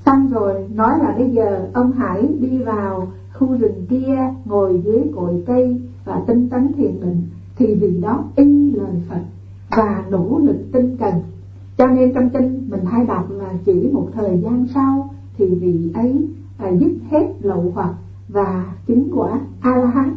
Xong rồi nói là bây giờ ông hãy đi vào khu rừng kia, ngồi dưới cội cây và tinh tấn thiền định, thì vì đó y lời Phật và nỗ lực tinh cần. Cho nên trong kinh mình hay đọc là chỉ một thời gian sau thì vị ấy dứt hết lậu hoặc và chứng quả A-la-hán.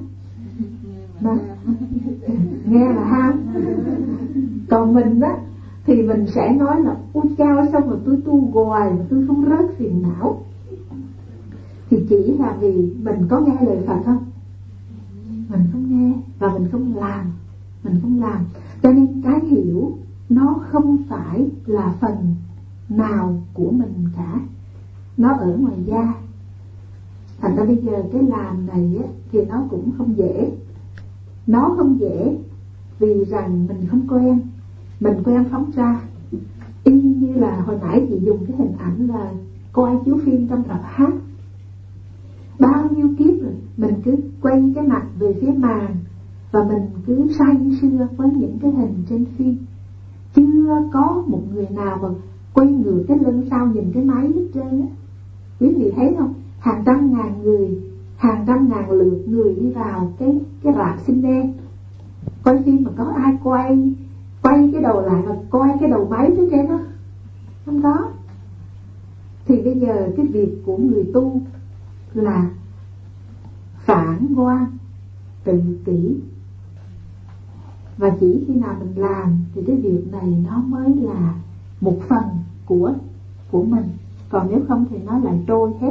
Nghe là ham. Còn mình á thì mình sẽ nói là ôi chao, sao mà tôi tu hoài mà tôi không rớt phiền não. Thì chỉ là vì mình có nghe lời Phật không? Mình không nghe và mình không làm. Cho nên cái hiểu nó không phải là phần nào của mình cả, nó ở ngoài da. Thành ra bây giờ cái làm này á, thì nó cũng không dễ. Nó không dễ vì rằng mình không quen. Mình quen phóng ra. Y như là hồi nãy chị dùng cái hình ảnh là coi chiếu phim trong rạp hát. Bao nhiêu kiếp rồi mình cứ quay cái mặt về phía màn và mình cứ say sưa với những cái hình trên phim. Chưa có một người nào mà quay ngược cái lưng sau nhìn cái máy hết trơn á. Quý vị thấy không? Hàng trăm ngàn người, hàng trăm ngàn lượt người đi vào cái rạp cine coi phim mà có ai quay cái đầu lại và coi cái đầu máy phía trên đó? Không có. Thì bây giờ cái việc của người tu là phản quan, tự kỷ. Và chỉ khi nào mình làm thì cái việc này nó mới là một phần của mình. Còn nếu không thì nó lại trôi hết.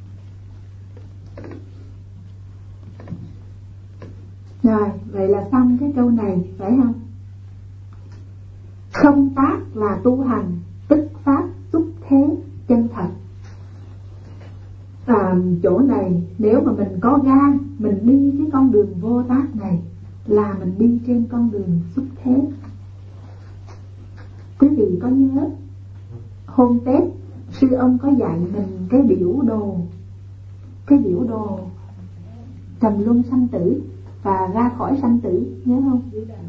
Rồi, vậy là xong cái câu này, phải không? Không tác là tu hành, tức pháp xúc thế chân thật. Chỗ này nếu mà mình có gan, mình đi cái con đường vô tác này là mình đi trên con đường xúc thế. Quý vị có nhớ hôm Tết sư ông có dạy mình cái biểu đồ trầm luân sanh tử và ra khỏi sanh tử, nhớ không?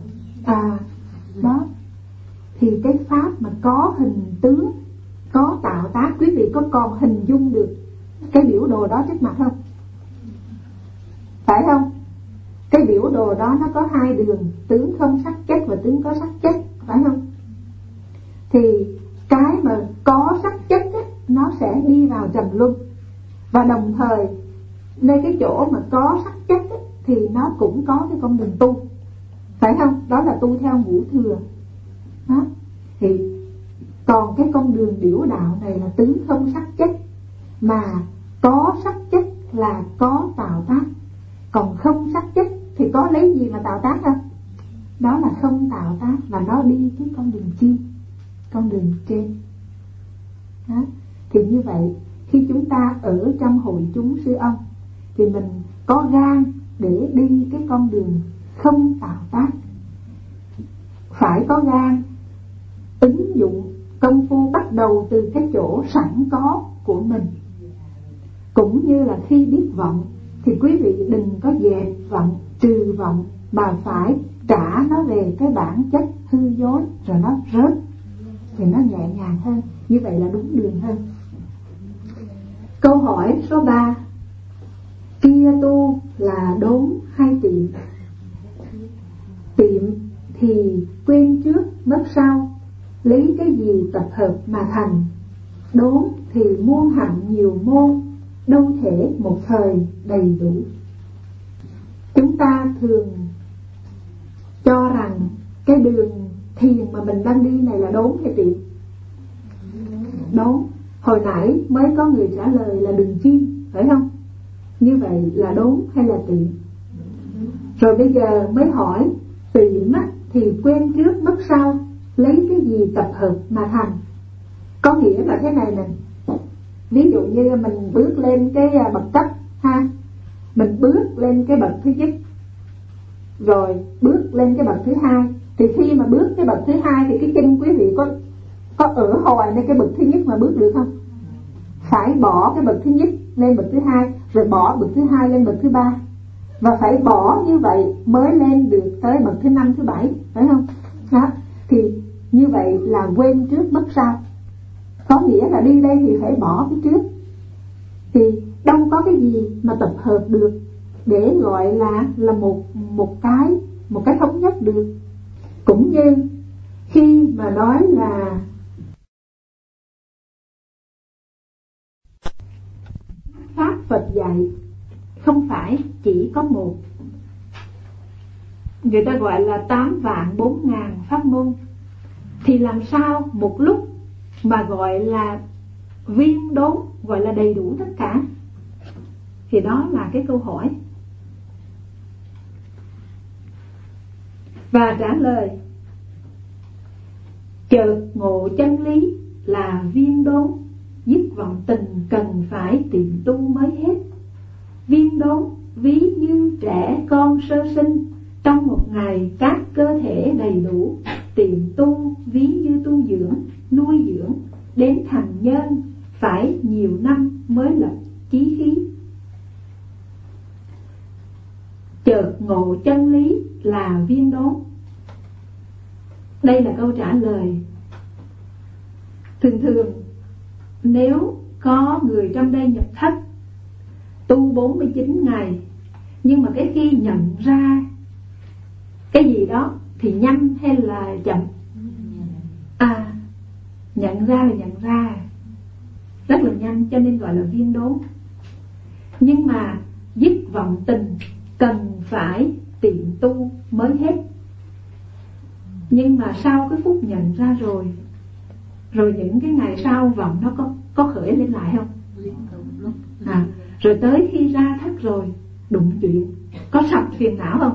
Đó. Thì cái pháp mà có hình tướng, có tạo tác, quý vị có còn hình dung được cái biểu đồ đó trước mặt không? Phải không? Cái biểu đồ đó nó có hai đường, tướng không sắc chất và tướng có sắc chất, phải không? Thì cái mà có sắc chất ấy, nó sẽ đi vào trầm luân. Và đồng thời nơi cái chỗ mà có sắc chất ấy, thì nó cũng có cái con đường tu, phải không? Đó là tu theo ngũ thừa đó. Thì còn cái con đường điểu đạo này là tướng không sắc chất, mà có sắc chất là có tạo tác. Còn không sắc chất thì có lấy gì mà tạo tác không? Đó là không tạo tác, và nó đi cái con đường chi? Con đường trên đó. Thì như vậy khi chúng ta ở trong hội chúng sư ông thì mình có gan để đi cái con đường không tạo tác. Phải có gan ứng dụng công phu bắt đầu từ cái chỗ sẵn có của mình. Cũng như là khi biết vọng thì quý vị đừng có dẹp vọng, trừ vọng, mà phải trả nó về cái bản chất hư dối rồi nó rớt, thì nó nhẹ nhàng hơn. Như vậy là đúng đường hơn. Câu hỏi số 3: kia tu là đốn hay tiệm? Tiệm thì quên trước mất sau, lấy cái gì tập hợp mà thành. Đốn thì muôn hạnh nhiều môn, đâu thể một thời đầy đủ. Chúng ta thường cho rằng cái đường thiền mà mình đang đi này là đốn hay tiệm? Đốn. Hồi nãy mới có người trả lời là đường chim, phải không? Như vậy là đốn hay là tiệm? Rồi bây giờ mới hỏi tiệm thì quên trước mất sau, lấy cái gì tập hợp mà thành. Có nghĩa là thế này nè. Ví dụ như mình bước lên cái bậc cấp ha, mình bước lên cái bậc thứ nhất, rồi bước lên cái bậc thứ hai. Thì khi mà bước cái bậc thứ hai thì cái chân quý vị có ở hồi lên cái bậc thứ nhất mà bước được không? Phải bỏ cái bậc thứ nhất lên bậc thứ hai, rồi bỏ bậc thứ hai lên bậc thứ ba, và phải bỏ như vậy mới lên được tới bậc thứ 5, thứ 7, phải không? Đó. Thì như vậy là quên trước mất sau. có nghĩa là đi đây thì phải bỏ cái trước. Thì đâu có cái gì mà tập hợp được để gọi là một cái thống nhất được. Cũng như khi mà nói là pháp Phật dạy không phải chỉ có một, người ta gọi là 8.400.000 pháp môn, thì làm sao một lúc mà gọi là viên đốn, gọi là đầy đủ tất cả? Thì đó là cái câu hỏi. Và trả lời: chợt ngộ chân lý là viên đốn, dứt vọng tình cần phải tiệm tu mới hết. Viên đốn ví như trẻ con sơ sinh, trong một ngày các cơ thể đầy đủ. Tiệm tu ví như tu dưỡng, nuôi dưỡng, đến thành nhân phải nhiều năm mới lập chí khí. Chợt ngộ chân lý là viên đốn. Đây là câu trả lời. Thường nếu có người trong đây nhập thất tu 49 ngày, nhưng mà cái khi nhận ra cái gì đó thì nhanh hay là chậm? Nhận ra là nhận ra rất là nhanh, cho nên gọi là viên đốn. Nhưng mà dứt vọng tình cần phải tiệm tu mới hết. Nhưng mà sau cái phút nhận ra rồi những cái ngày sau vọng nó có khởi lên lại không? Rồi tới khi ra thất rồi đụng chuyện, có sập phiền não không?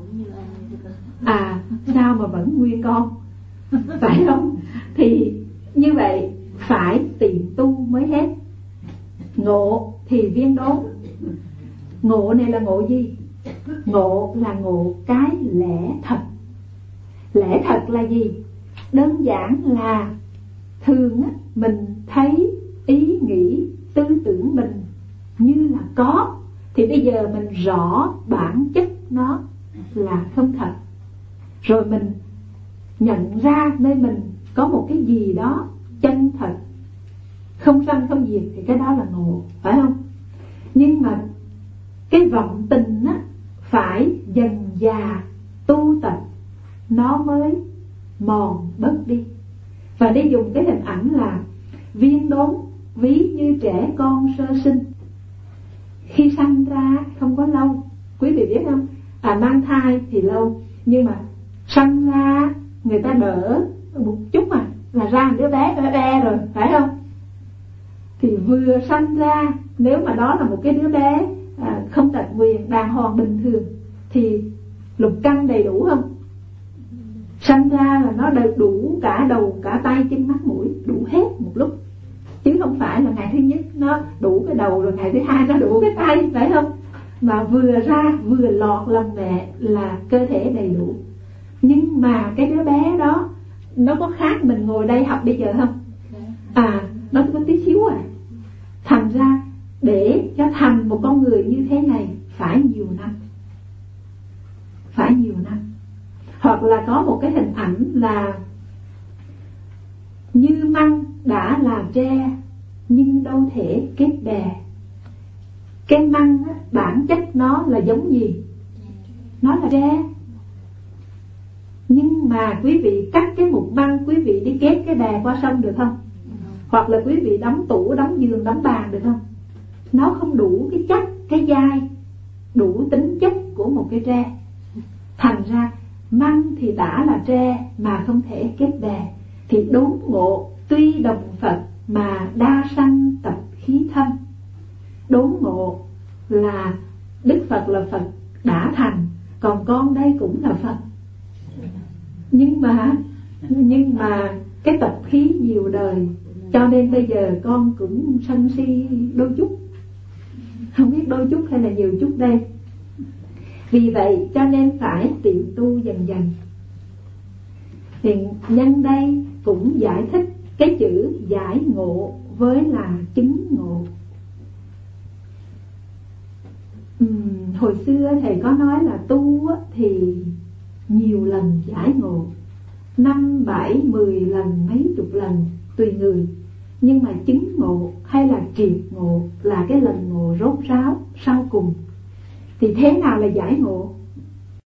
Sao mà vẫn nguyên con, phải không? Thì như vậy phải tiệm tu mới hết. Ngộ thì viên đốn. Ngộ này là ngộ gì? Ngộ là ngộ cái lẽ thật. Lẽ thật là gì? Đơn giản là thường mình thấy ý nghĩ tư tưởng mình như là có, thì bây giờ mình rõ bản chất nó là không thật. Rồi mình nhận ra nơi mình có một cái gì đó chân thật, không sanh không diệt, thì cái đó là ngộ, phải không? Nhưng mà cái vọng tình phải dần dà tu tập nó mới mòn bớt đi. Và để dùng cái hình ảnh là viên đốn ví như trẻ con sơ sinh. Khi sanh ra không có lâu, quý vị biết không? Mang thai thì lâu, nhưng mà sanh ra người ta đỡ một chút là ra một đứa bé rồi, phải không? Thì vừa sanh ra, nếu mà đó là một cái đứa bé không tật nguyền, đàng hoàng bình thường, thì lục căn đầy đủ không? Sanh ra là nó đủ cả đầu, cả tay, chân, mắt, mũi, đủ hết một lúc. Chứ không phải là ngày thứ nhất nó đủ cái đầu, rồi ngày thứ hai nó đủ cái tay, phải không? Mà vừa ra vừa lọt lòng mẹ là cơ thể đầy đủ. Nhưng mà cái đứa bé đó nó có khác mình ngồi đây học bây giờ không? Nó có tí xíu Thành ra để cho thành một con người như thế này phải nhiều năm. Phải nhiều năm. Hoặc là có một cái hình ảnh là như măng đã là tre nhưng đâu thể kết bè. Cái măng bản chất nó là giống gì? Nó là tre. Nhưng mà quý vị cắt cái mục măng, quý vị đi kết cái bè qua sông được không? Hoặc là quý vị đóng tủ, đóng giường, đóng bàn được không? Nó không đủ cái chất, cái dai, đủ tính chất của một cái tre. Thành ra măng thì đã là tre mà không thể kết bè. Thì đốn ngộ tuy đồng Phật mà đa sanh tập khí thâm. Đốn ngộ là Đức Phật là Phật đã thành, còn con đây cũng là Phật. Nhưng mà cái tập khí nhiều đời, cho nên bây giờ con cũng sân si đôi chút. Không biết đôi chút hay là nhiều chút đây. Vì vậy cho nên phải tiệm tu dần dần. Thì nhân đây cũng giải thích cái chữ giải ngộ với là chứng ngộ. Hồi xưa thầy có nói là tu thì nhiều lần giải ngộ, 5, 7, 10 lần, mấy chục lần tùy người. Nhưng mà chứng ngộ hay là kiệt ngộ là cái lần ngộ rốt ráo sau cùng. Thì thế nào là giải ngộ?